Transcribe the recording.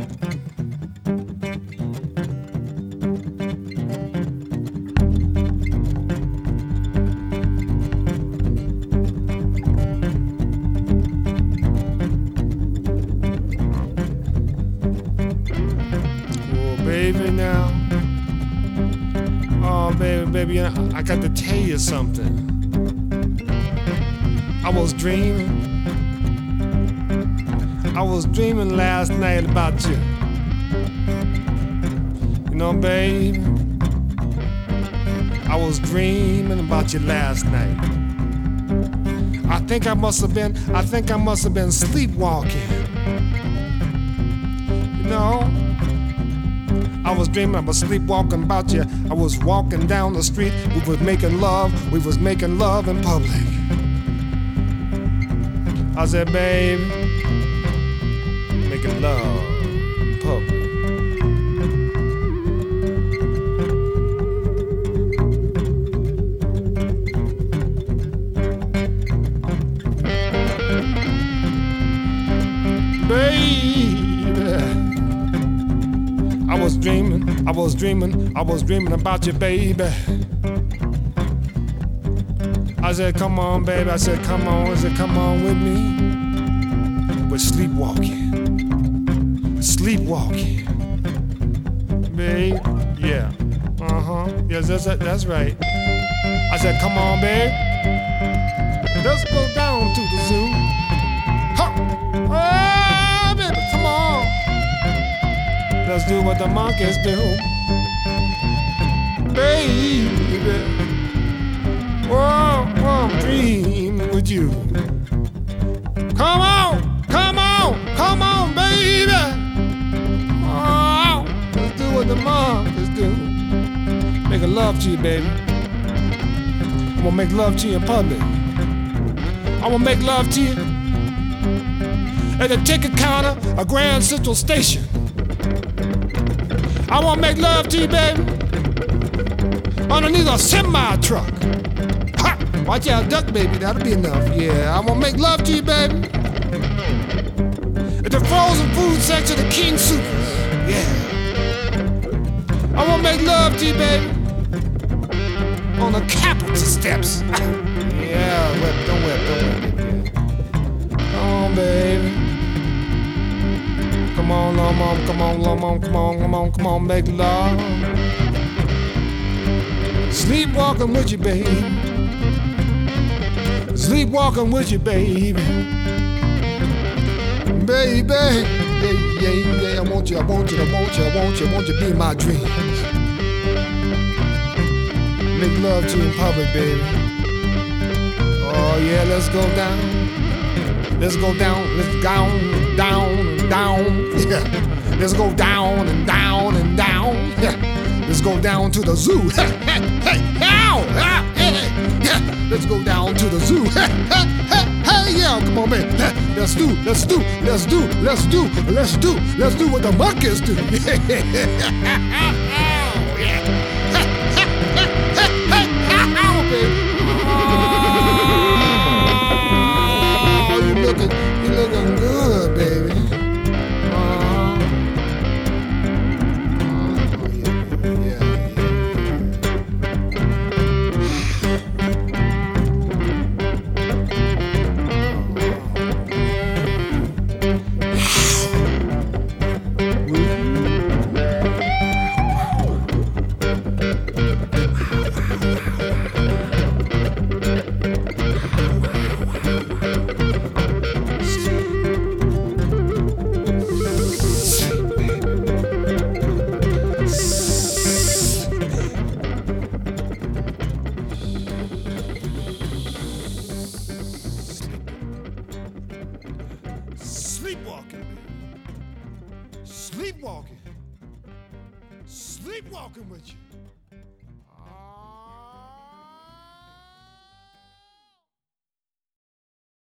Baby, now. Oh, baby, I got to tell you something. I was dreaming last night about you. You know, babe, I was dreaming about you last night. I think I must have been sleepwalking. You know, I was dreaming, I was sleepwalking about you. I was walking down the street, we was making love in public. I said, babe, making love in public. Baby, I was dreaming about you, baby. I said, come on, baby. I said, come on. I said, come on with me. We're sleepwalking. Babe, yeah. Yes, that's right. I said, come on, babe. Let's go down to the zoo. Huh. Oh, baby, come on. Let's do what the monkeys do. Baby, oh, I'm dreaming with you. Come on, baby. Oh, let's do what the monkeys do. Making love to you, baby. I'm gonna make love to you in public. I'm gonna make love to you at the ticket counter of Grand Central Station. I wanna make love to you, baby, underneath a semi-truck. Ha! Watch out, duck, baby, that'll be enough. Yeah, I wanna make love to you, baby, at the frozen food section of King Soopers. Yeah. I wanna make love to you, baby, on the Capitol steps. Yeah, don't whip, baby. Come on, baby. Come on, make love. Sleepwalking with you, baby. Sleepwalking with you, baby. Baby, yeah, I want you to be my dreams. Make love to you in public, baby. Oh yeah, let's go down. Let's go down. Yeah. Let's go down and down and down. Yeah. Let's go down to the zoo. Hey, yeah. Let's go down to the zoo. Hey, yeah, come on, man. Let's do what the monkeys do. You're looking good, baby. Sleepwalking with you.